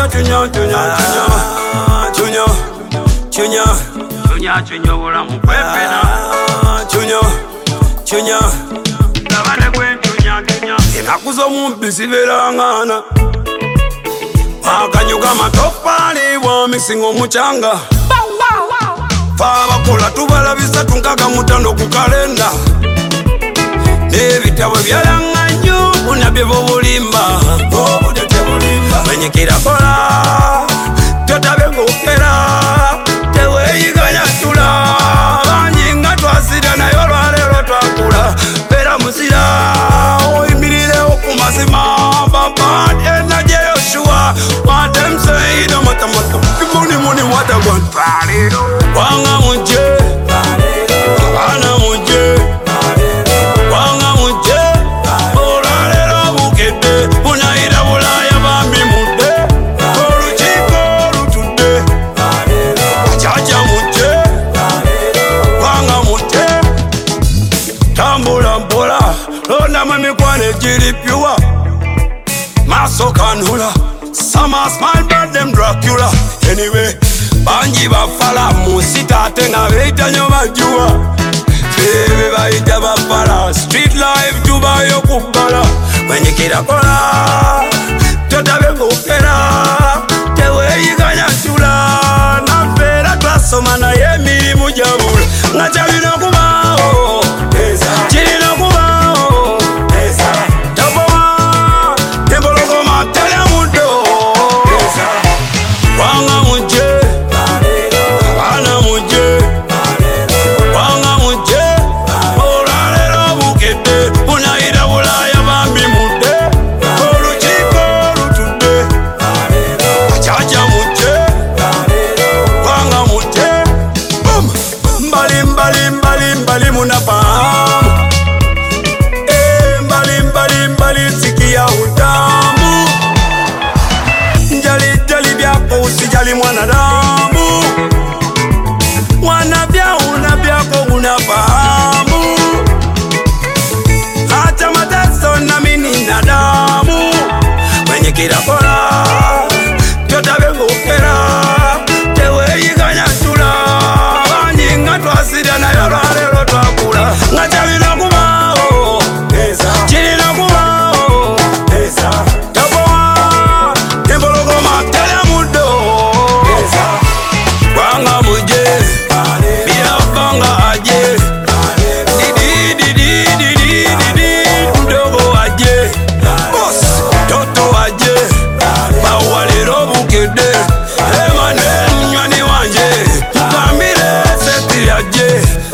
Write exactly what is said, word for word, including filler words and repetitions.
chunya chunya chunya chunya chunya chunya bula mukwepena chunya chunya kabane kwe chunya chunya inakuzo mumpisi verangana akanyuka matofali wa misingo muchanga faba kola tubalabisa tunkaga mutando ku kalenda nebitabo byalanganyo unabyevo bulimba obudete bulimba menyekira kola totabe ngokera teweyiganya tula banjinga twasida nayo lwalero twakula bera musira oyimirire okumazima baba enaje Yoshua what them say no matter what money money what I want wanga muje wana muje wanga muje olalero bukete unaira bulaya bambi mude oluchiko lutude chacha muje wanga muje tambula mpola lona mamikwane jilipyuwa maso kanula sama smile but them Dracula anyway banji bafala musita tenga veita nyoba jua bebe baita bafala street life juba yo kubala wenye kira kola totabe ngokera teweyiganya tula na fera twasoma na yemiri mujabula ngachabino kubao chirino kubao taboa tebologo matele mudo wanga muje wana muje wanga muje olalero bukete unaira bulaya bambi mude oluchiko lutude chacha muje wanga muje boom mbali mbali mbali mbali munafahamu eh mbali mbali mbali sikia utamu njali jali byako usijali mwanadamu wana bya una byako unafahamu hata mateso na mimi na damu wenye kila kora totabe ngokera teweyiganya tula banjinga twasida nayo lwalero twakula ngachabino kubao chirino kubao taboa tembologo matele mudo wanga muje biafanga aje didi didi didi didi mdogo aje boss toto aje bawalero bukede emane nywani wanje tukambire seti aje